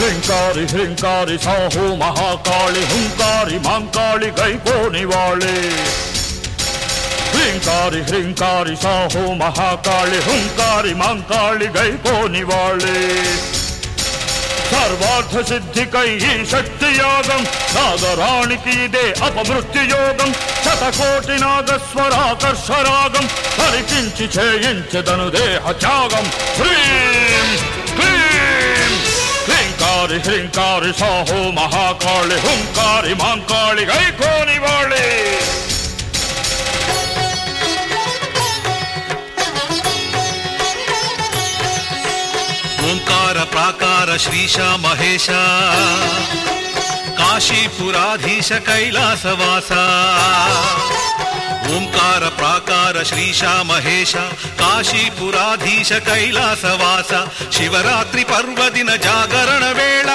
హ్రీంకారి హ్రీంకారి సాహో మహాకాళి హుంకారి మాంకాళి గైకోనివాళే హ్రీంకారి హ్రీంకారి సాహో మహాకాళి హుంకారి మాంకాళి గైకోనివాళే సర్వార్థ సిద్ధికై ఈ శక్తి యాగం నాగరాణికి ఇదే అపమృత్యుయోగం శతకోటి నాగస్వరాకర్షరాగం పరికించి చేయించదను దేహ త్యాగం హ్రీం క్లీం హ్రీంకారి హ్రీంకారి సాహో మహాకాళి హుంకారి మాంకాళి గైకోనివాళే ఓంకార ప్రాకార శ్రీశ మహేశ కాశీపురాధీశ కైలాసవాస ఓంకార ప్రాకార శ్రీశ మహేశ కాశీపురాధీశ కైలాసవాస శివరాత్రి పర్వదిన జాగరణ వేళ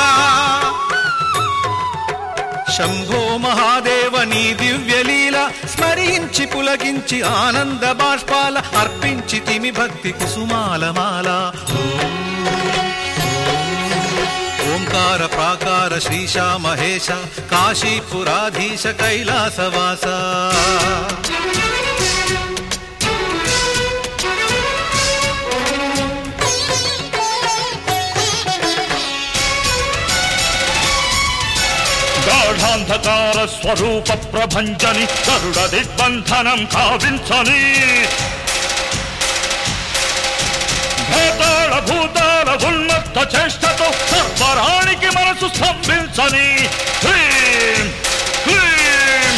శంభో మహాదేవ నీ దివ్యలీల స్మరించి పులకించి ఆనంద బాష్పాల అర్పించి తిమి భక్తి కుసుమాల మాల ఓంకార ప్రాకార శ్రీశ మహేశ కాశీపురాధీశ కైలాసవాస గాఢాంధకార స్వరూప ప్రభంజని గరుడ దిగ్బంధనం కావించని భూతాళ భూతాళ ఉన్మత్త చేష్టతో సర్వరానికి మనసు స్తంభించని హ్రీం క్లీం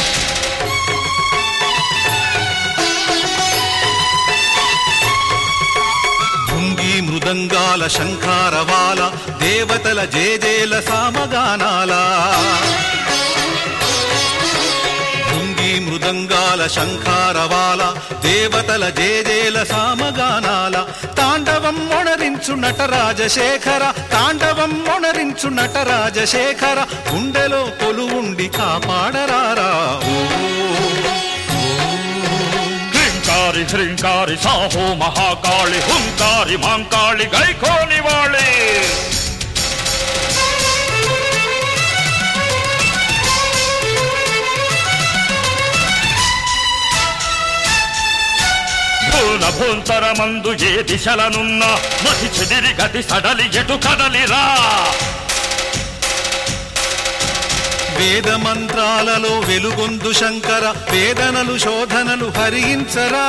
భృంగి మృదంగాల శంఖారవాల దేవతల జేజేల సామగానాల భృంగి మృదంగాల శంఖారవాల దేవతల జేజేల సామగానాల తాండవం మొనరించు నటరాజశేఖర తాండవం మొనరించు నటరాజశేఖర గుండెలో కొలువుండి కాపాడరారా హ్రీంకారి హ్రీంకారి సాహో మహాకాళి హుంకారి మాంకాళి గైకోనివాళే భూంతరమందు ఏ దిశలనున్నా మతి చెదిరి గతి సడలి ఎటు కదలిరా వేద మంత్రాలలో వెలుగొందు శంకర వేదనలు శోధనలు హరించరా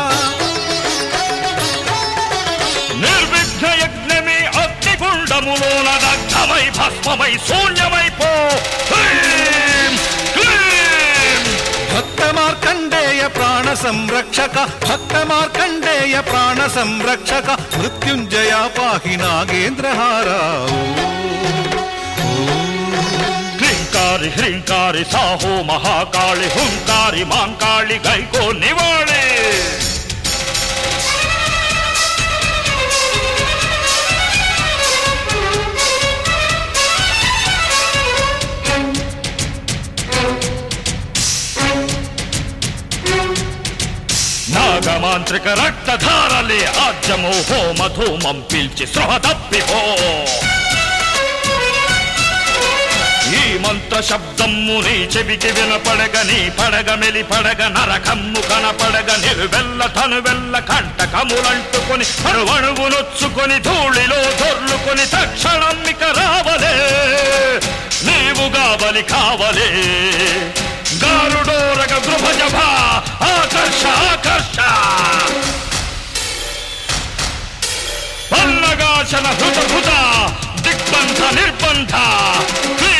నిర్విఘ్న యజ్ఞమే అగ్నిగుండములోన దగ్ధమై భస్మమై శూన్యమైపో భక్త మార్కండేయ ప్రాణ సంరక్షక భక్త మార్కండేయ ప్రాణ సంరక్షక మృత్యుంజయ పాహి నాగేంద్రహారా హ్రీంకారి హ్రీంకారి సాహో మహాకాళి హుంకారి మాంకాళి గైకోనివాళే నాగమాంత్రిక రక్తధారలే ఆజ్యమో హోమధూమం పీల్చి స్పృహ తప్పిపో ఈ మంత్ర శబ్దమ్ము నీ చెవికి వినపడగ నీ పడగ మెలి పడగ నరకమ్ము కనపడగ నిలువెల్ల తనువెల్ల కంటకములంటుకొని అణువణువు నొచ్చుకొని ధూళిలో దొర్లుకొని తక్షణం ఇక రావలే నీవు గావలి కావలే గారుడోరగ గృభజభ ఆకర్ష ఆకర్ష పల్లగాచన హృత హృత దిగ్బంధ నిర్బంధ